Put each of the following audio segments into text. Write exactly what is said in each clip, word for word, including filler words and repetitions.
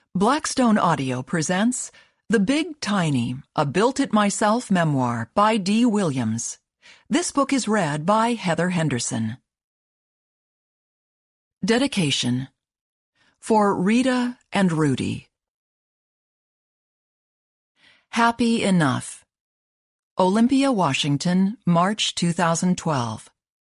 Blackstone Audio presents The Big Tiny, a Built-It-Myself memoir by Dee Williams. This book is read by Heather Henderson. Dedication. For Rita and Rudy. Happy Enough. Olympia, Washington, March two thousand twelve.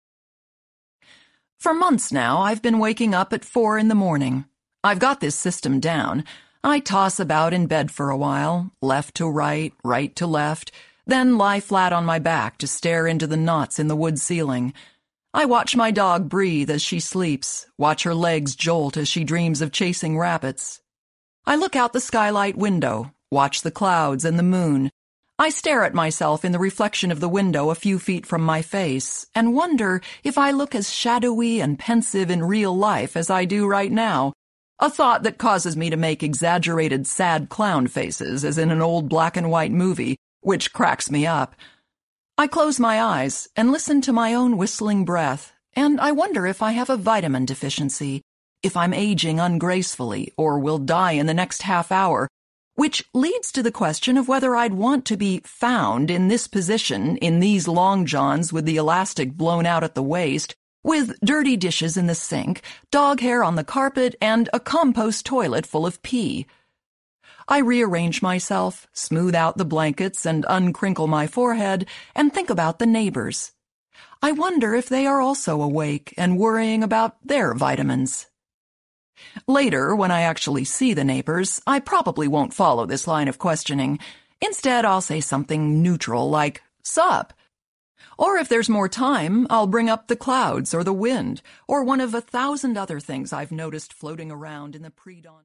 For months now, I've been waking up at four in the morning. I've got this system down. I toss about in bed for a while, left to right, right to left, then lie flat on my back to stare into the knots in the wood ceiling. I watch my dog breathe as she sleeps, watch her legs jolt as she dreams of chasing rabbits. I look out the skylight window, watch the clouds and the moon. I stare at myself in the reflection of the window a few feet from my face and wonder if I look as shadowy and pensive in real life as I do right now. A thought that causes me to make exaggerated sad clown faces as in an old black and white movie, which cracks me up. I close my eyes and listen to my own whistling breath, and I wonder if I have a vitamin deficiency, if I'm aging ungracefully or will die in the next half hour, which leads to the question of whether I'd want to be found in this position, in these long johns with the elastic blown out at the waist, with dirty dishes in the sink, dog hair on the carpet, and a compost toilet full of pee. I rearrange myself, smooth out the blankets, and uncrinkle my forehead, and think about the neighbors. I wonder if they are also awake and worrying about their vitamins. Later, when I actually see the neighbors, I probably won't follow this line of questioning. Instead, I'll say something neutral like, "Sup?" Or if there's more time, I'll bring up the clouds or the wind, or one of a thousand other things I've noticed floating around in the pre-dawn.